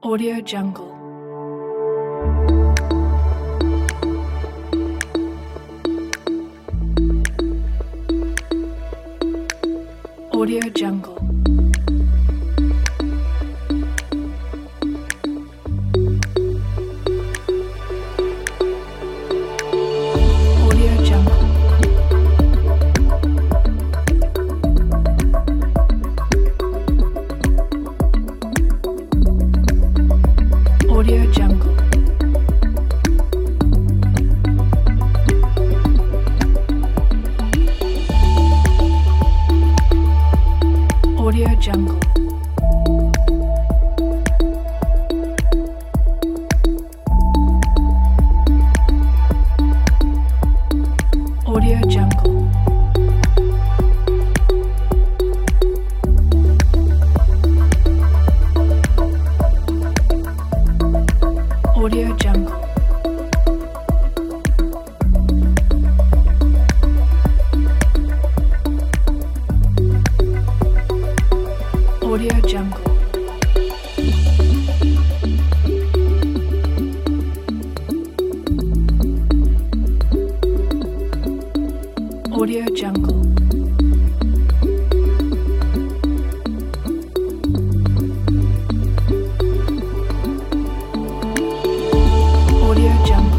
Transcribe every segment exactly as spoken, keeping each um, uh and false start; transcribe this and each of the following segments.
Audio Jungle. Audio Jungle. Audio Jungle. Audio Jungle. Audio Jungle. Audio Jungle. Audio Jungle. Audio Jungle. Audio Jungle. Audio Jungle.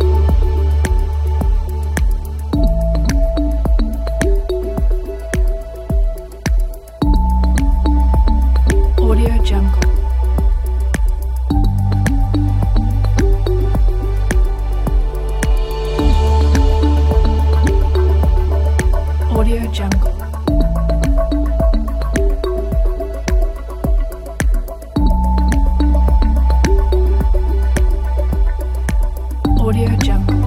Audio Jungle. Audio Jungle. Audio Jungle.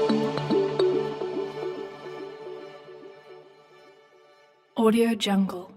Audio Jungle.